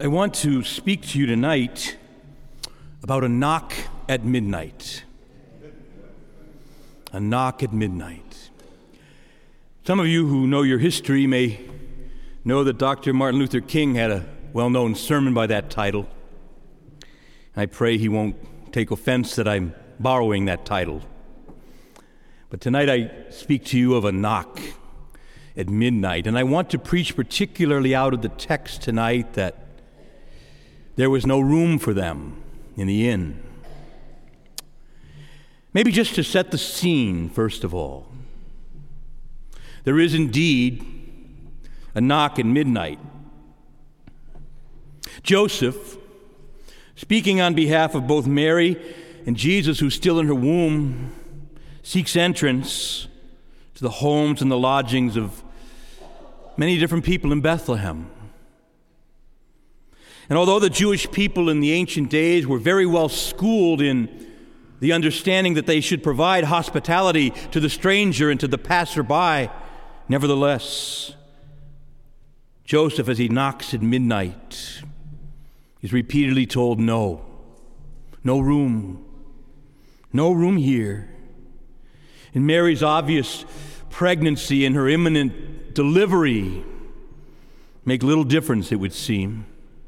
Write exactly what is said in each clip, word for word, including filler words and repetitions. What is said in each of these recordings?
I want to speak to you tonight about a knock at midnight. A knock at midnight. Some of you who know your history may know that Doctor Martin Luther King had a well-known sermon by that title. I pray he won't take offense that I'm borrowing that title. But tonight I speak to you of a knock at midnight, and I want to preach particularly out of the text tonight that there was no room for them in the inn. Maybe just to set the scene, first of all. There is indeed a knock at midnight. Joseph, speaking on behalf of both Mary and Jesus, who's still in her womb, seeks entrance to the homes and the lodgings of many different people in Bethlehem. And although the Jewish people in the ancient days were very well schooled in the understanding that they should provide hospitality to the stranger and to the passerby, nevertheless, Joseph, as he knocks at midnight, is repeatedly told, no, no room, no room here. And Mary's obvious pregnancy and her imminent delivery make little difference, it would seem.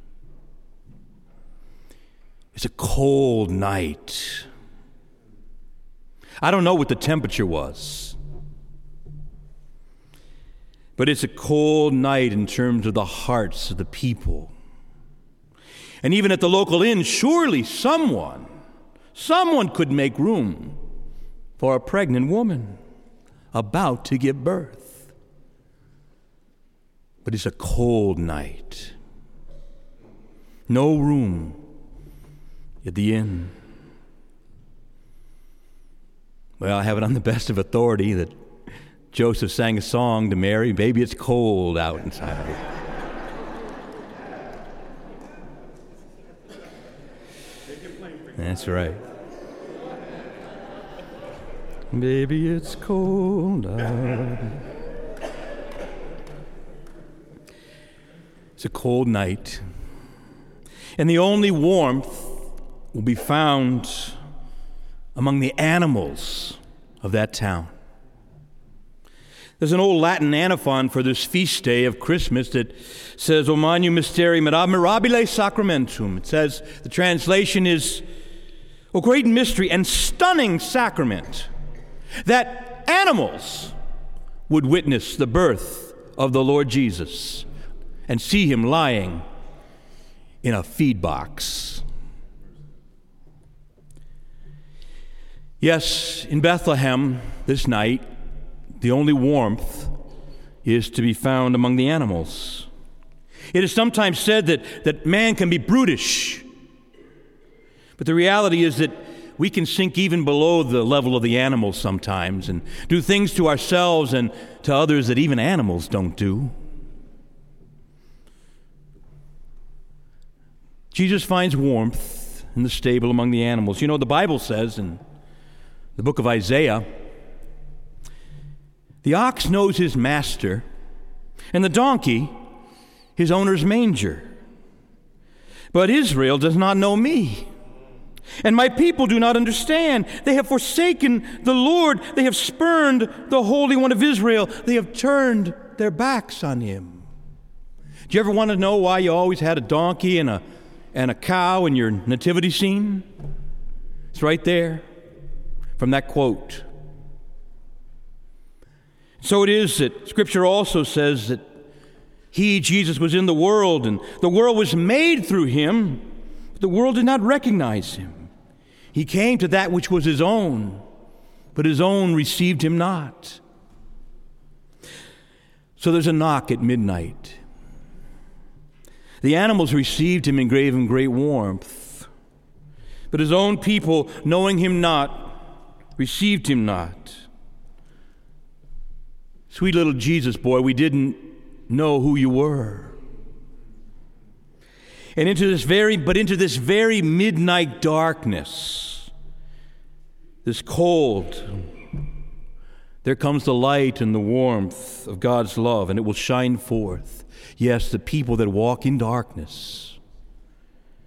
It's a cold night. I don't know what the temperature was, but it's a cold night in terms of the hearts of the people. And even at the local inn, surely someone, someone could make room for a pregnant woman about to give birth. But it's a cold night. No room at the inn. Well, I have it on the best of authority that Joseph sang a song to Mary, "Baby, it's cold out inside." That's right. Baby, it's cold out. It's a cold night. And the only warmth will be found among the animals of that town. There's an old Latin antiphon for this feast day of Christmas that says, O magnum mysterium et admirabile sacramentum. It says, the translation is, O great mystery and stunning sacrament, that animals would witness the birth of the Lord Jesus and see him lying in a feed box. Yes, in Bethlehem this night, the only warmth is to be found among the animals. It is sometimes said that, that man can be brutish, but the reality is that we can sink even below the level of the animals sometimes and do things to ourselves and to others that even animals don't do. Jesus finds warmth in the stable among the animals. You know, the Bible says in the book of Isaiah, the ox knows his master, and the donkey his owner's manger. But Israel does not know me, and my people do not understand. They have forsaken the Lord. They have spurned the Holy One of Israel. They have turned their backs on him. Do you ever want to know why you always had a donkey and a, and a cow in your nativity scene? It's right there. From that quote. So it is that Scripture also says that he, Jesus, was in the world, and the world was made through him, but the world did not recognize him. He came to that which was his own, but his own received him not. So there's a knock at midnight. The animals received him and gave him great warmth, but his own people, knowing him not, received him not. Sweet little Jesus boy, we didn't know who you were. And into this very, but into this very midnight darkness, this cold, there comes the light and the warmth of God's love, and it will shine forth. Yes, the people that walk in darkness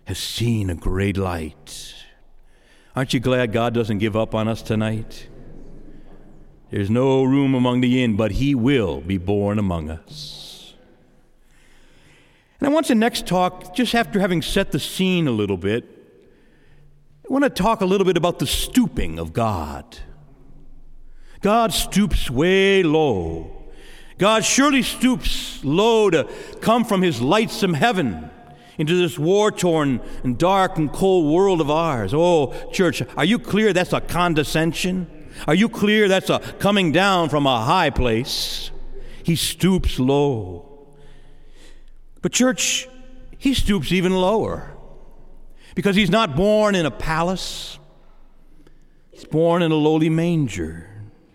has seen a great light. Aren't you glad God doesn't give up on us tonight? There's no room among the inn, but he will be born among us. And I want to next talk, just after having set the scene a little bit, I want to talk a little bit about the stooping of God. God stoops way low. God surely stoops low to come from his lightsome heaven into this war-torn and dark and cold world of ours. Oh, church, are you clear that's a condescension? Are you clear that's a coming down from a high place? He stoops low. But church, he stoops even lower because he's not born in a palace. He's born in a lowly manger.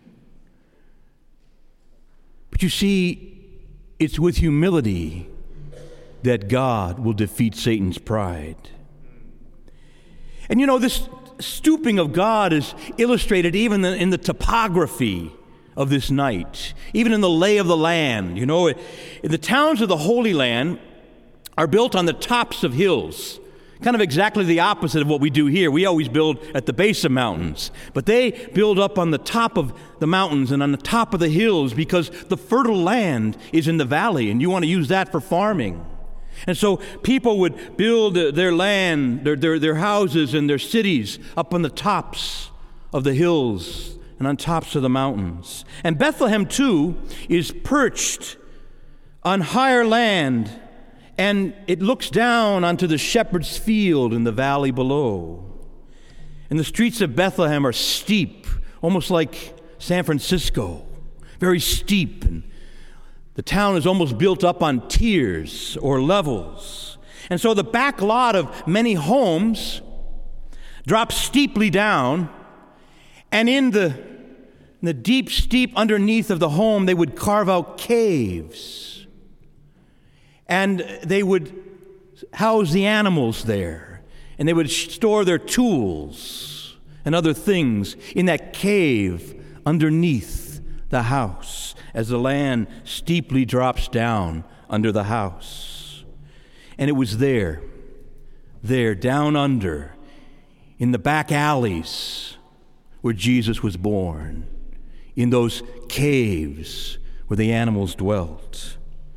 But you see, it's with humility that God will defeat Satan's pride. And you know, this stooping of God is illustrated even in the topography of this night, even in the lay of the land. You know, the towns of the Holy Land are built on the tops of hills, kind of exactly the opposite of what we do here. We always build at the base of mountains, but they build up on the top of the mountains and on the top of the hills because the fertile land is in the valley, and you want to use that for farming. And so people would build their land, their, their, their houses and their cities up on the tops of the hills and on tops of the mountains. And Bethlehem, too, is perched on higher land, and it looks down onto the shepherd's field in the valley below. And the streets of Bethlehem are steep, almost like San Francisco, very steep, and the town is almost built up on tiers or levels. And so the back lot of many homes drops steeply down, and in the, in the deep, steep underneath of the home, they would carve out caves. And they would house the animals there, and they would store their tools and other things in that cave underneath the house, as the land steeply drops down under the house. And it was there, there, down under, in the back alleys where Jesus was born, in those caves where the animals dwelt.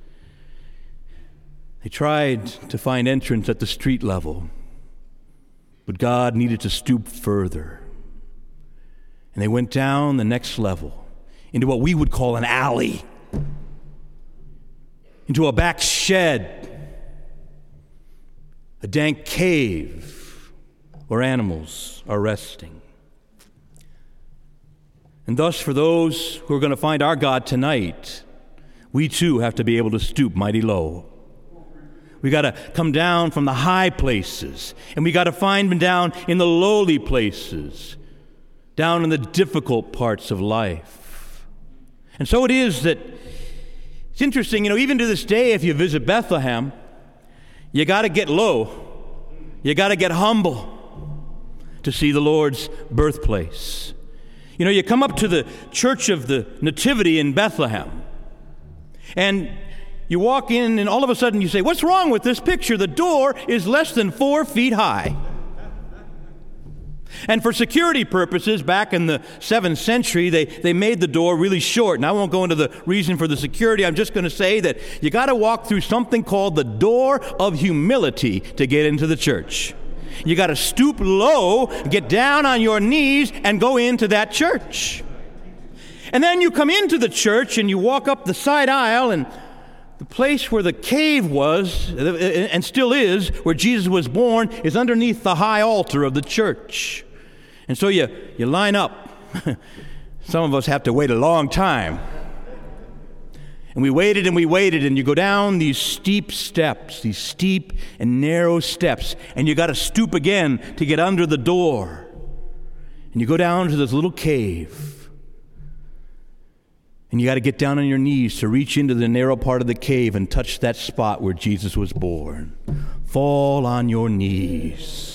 They tried to find entrance at the street level, but God needed to stoop further. And they went down the next level, into what we would call an alley, into a back shed, a dank cave where animals are resting. And thus, for those who are going to find our God tonight, we too have to be able to stoop mighty low. We got to come down from the high places, and we got to find him down in the lowly places, down in the difficult parts of life. And so it is that it's interesting, you know, even to this day, if you visit Bethlehem, you got to get low. You got to get humble to see the Lord's birthplace. You know, you come up to the Church of the Nativity in Bethlehem, and you walk in, and all of a sudden you say, "What's wrong with this picture? The door is less than four feet high." And for security purposes, back in the seventh century, they, they made the door really short. And I won't go into the reason for the security. I'm just going to say that you got to walk through something called the door of humility to get into the church. You got to stoop low, get down on your knees, and go into that church. And then you come into the church, and you walk up the side aisle, and the place where the cave was, and still is, where Jesus was born, is underneath the high altar of the church. And so you, you line up. Some of us have to wait a long time. And we waited and we waited, and you go down these steep steps, these steep and narrow steps, and you got to stoop again to get under the door. And you go down to this little cave. And you got to get down on your knees to reach into the narrow part of the cave and touch that spot where Jesus was born. Fall on your knees.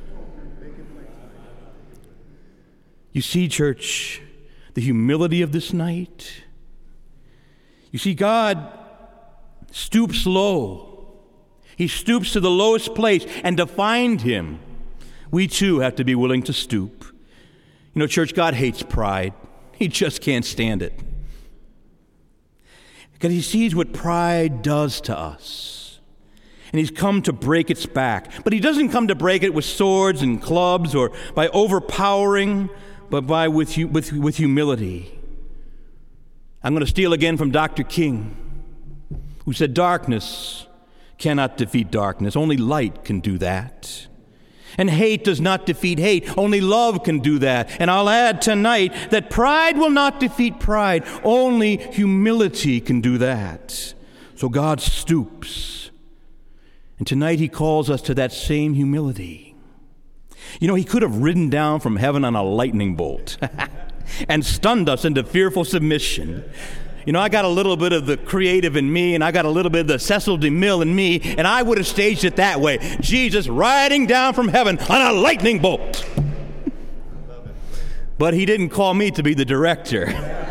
You see, church, the humility of this night. You see, God stoops low. He stoops to the lowest place, and to find him, we too have to be willing to stoop. You know, church, God hates pride. He just can't stand it. Because he sees what pride does to us. And he's come to break its back. But he doesn't come to break it with swords and clubs or by overpowering, but by with, with, with humility. I'm going to steal again from Doctor King, who said, darkness cannot defeat darkness. Only light can do that. And hate does not defeat hate. Only love can do that. And I'll add tonight that pride will not defeat pride. Only humility can do that. So God stoops. And tonight he calls us to that same humility. You know, he could have ridden down from heaven on a lightning bolt and stunned us into fearful submission. You know, I got a little bit of the creative in me, and I got a little bit of the Cecil DeMille in me, and I would have staged it that way. Jesus riding down from heaven on a lightning bolt. But he didn't call me to be the director.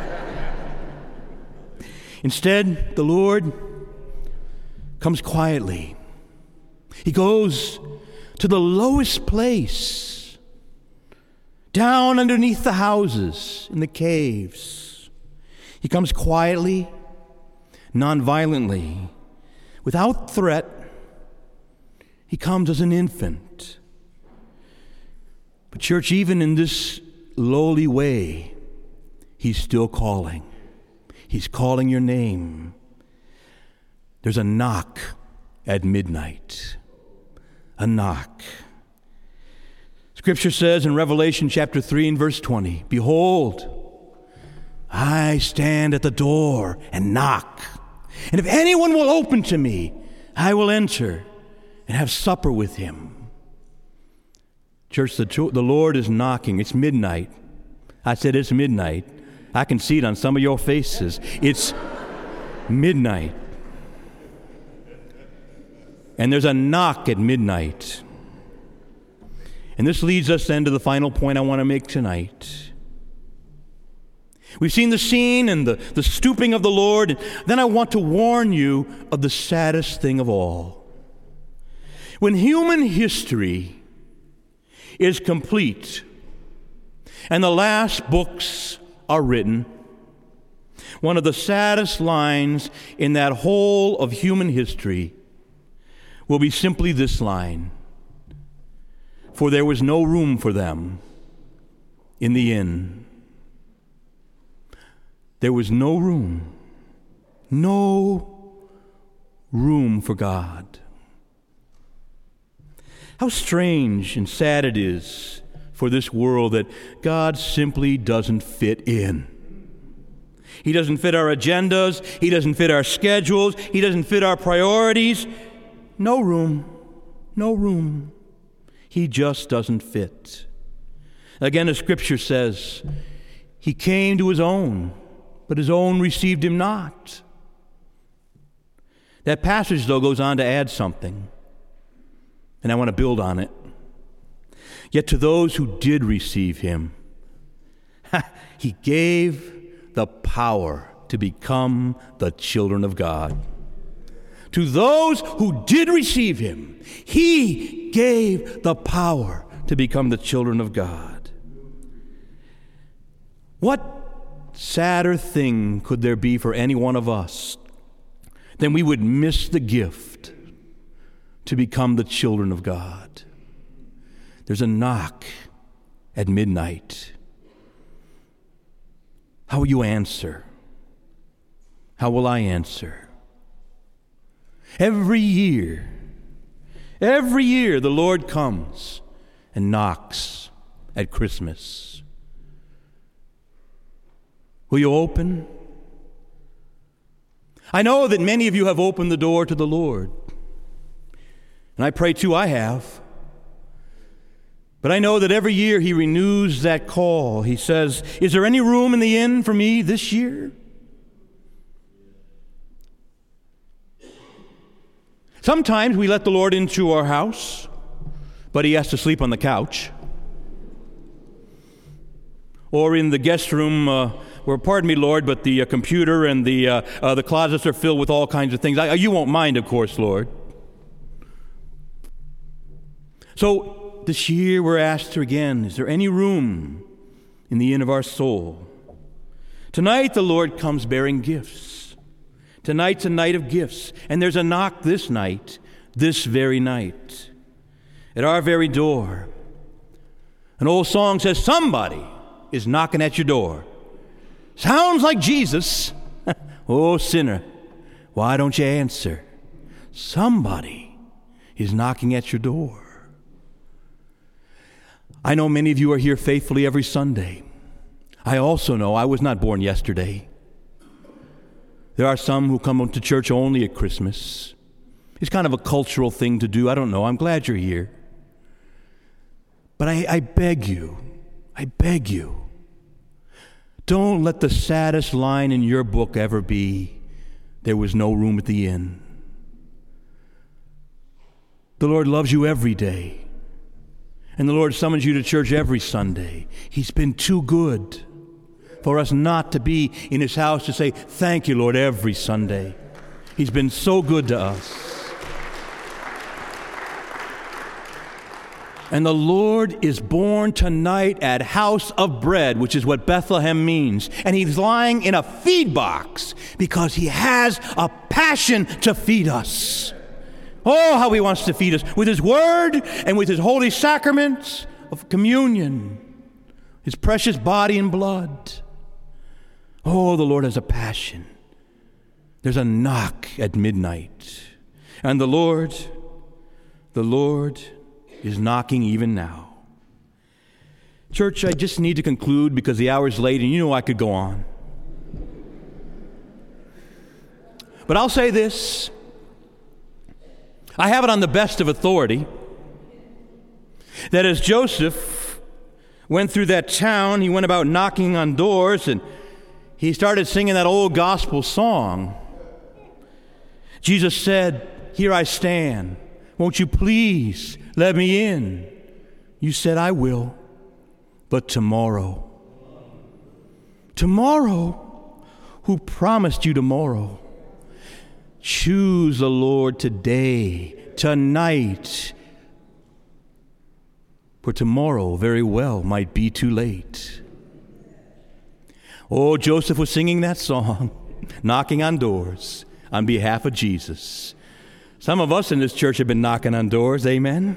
Instead, the Lord comes quietly. He goes to the lowest place, down underneath the houses, in the caves. He comes quietly, non-violently, without threat. He comes as an infant. But church, even in this lowly way, he's still calling. He's calling your name. There's a knock at midnight. A knock. Scripture says in Revelation chapter three and verse twenty, behold, I stand at the door and knock. And if anyone will open to me, I will enter and have supper with him. Church, the, the Lord is knocking. It's midnight. I said it's midnight. I can see it on some of your faces. It's midnight. And there's a knock at midnight. And this leads us then to the final point I want to make tonight. We've seen the scene and the, the stooping of the Lord. And then I want to warn you of the saddest thing of all. When human history is complete and the last books are written, one of the saddest lines in that whole of human history will be simply this line: for there was no room for them in the inn. There was no room, no room for God. How strange and sad it is for this world that God simply doesn't fit in. He doesn't fit our agendas. He doesn't fit our schedules. He doesn't fit our priorities. No room, no room. He just doesn't fit. Again, as Scripture says, he came to his own, but his own received him not. That passage, though, goes on to add something, and I want to build on it. Yet to those who did receive him, he gave the power to become the children of God. To those who did receive him, he gave the power to become the children of God. What sadder thing could there be for any one of us than we would miss the gift to become the children of God? There's a knock at midnight. How will you answer? How will I answer? Every year, every year the Lord comes and knocks at Christmas. Will you open? I know that many of you have opened the door to the Lord. And I pray too I have. But I know that every year he renews that call. He says, is there any room in the inn for me this year? Sometimes we let the Lord into our house, but he has to sleep on the couch. Or in the guest room, uh, where, pardon me, Lord, but the uh, computer and the uh, uh, the closets are filled with all kinds of things. I, you won't mind, of course, Lord. So this year we're asked again, is there any room in the inn of our soul? Tonight the Lord comes bearing gifts. Tonight's a night of gifts, and there's a knock this night, this very night, at our very door. An old song says, somebody is knocking at your door. Sounds like Jesus. Oh, sinner, why don't you answer? Somebody is knocking at your door. I know many of you are here faithfully every Sunday. I also know I was not born yesterday. There are some who come to church only at Christmas. It's kind of a cultural thing to do. I don't know. I'm glad you're here. But I, I beg you, I beg you, don't let the saddest line in your book ever be, there was no room at the inn. The Lord loves you every day. And the Lord summons you to church every Sunday. He's been too good for us not to be in His house to say, thank you, Lord, every Sunday. He's been so good to us. And the Lord is born tonight at House of Bread, which is what Bethlehem means. And He's lying in a feed box because He has a passion to feed us. Oh, how He wants to feed us with His Word and with His holy sacraments of communion, His precious body and blood. Oh, the Lord has a passion. There's a knock at midnight. And the Lord, the Lord is knocking even now. Church, I just need to conclude because the hour's late and you know I could go on. But I'll say this. I have it on the best of authority that as Joseph went through that town, he went about knocking on doors and he started singing that old gospel song. Jesus said, here I stand. Won't you please let me in? You said, I will, but tomorrow. Tomorrow? Who promised you tomorrow? Choose the Lord today, tonight, for tomorrow very well might be too late. Oh, Joseph was singing that song, knocking on doors on behalf of Jesus. Some of us in this church have been knocking on doors, amen?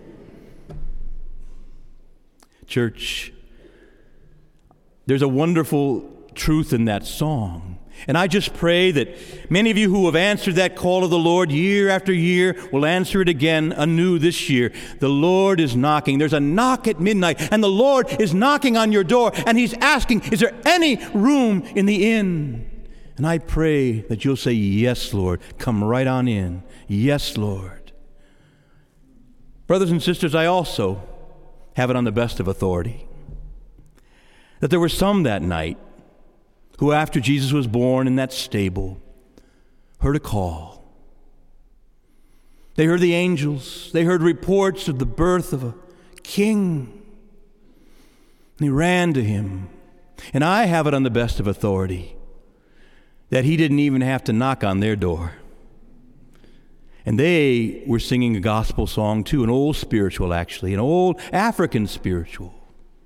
Church, there's a wonderful truth in that song. And I just pray that many of you who have answered that call of the Lord year after year will answer it again anew this year. The Lord is knocking. There's a knock at midnight, and the Lord is knocking on your door, and He's asking, is there any room in the inn? And I pray that you'll say, yes, Lord. Come right on in. Yes, Lord. Brothers and sisters, I also have it on the best of authority that there were some that night who, after Jesus was born in that stable, heard a call. They heard the angels. They heard reports of the birth of a king. And they ran to Him. And I have it on the best of authority that He didn't even have to knock on their door. And they were singing a gospel song too, an old spiritual actually, an old African spiritual.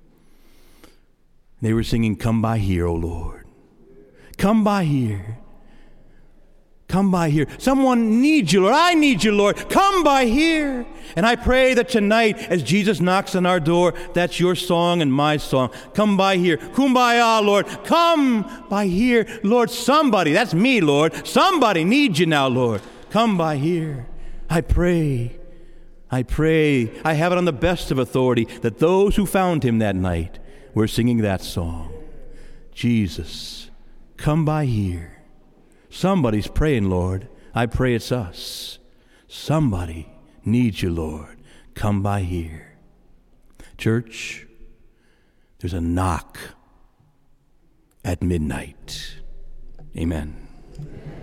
They were singing, come by here, O Lord. Come by here. Come by here. Someone needs you, Lord. I need you, Lord. Come by here. And I pray that tonight, as Jesus knocks on our door, that's your song and my song. Come by here. Kumbaya, Lord. Come by here. Lord, somebody, that's me, Lord. Somebody needs you now, Lord. Come by here. I pray. I pray. I have it on the best of authority that those who found Him that night were singing that song. Jesus, come by here. Somebody's praying, Lord. I pray it's us. Somebody needs you, Lord. Come by here. Church, there's a knock at midnight. Amen.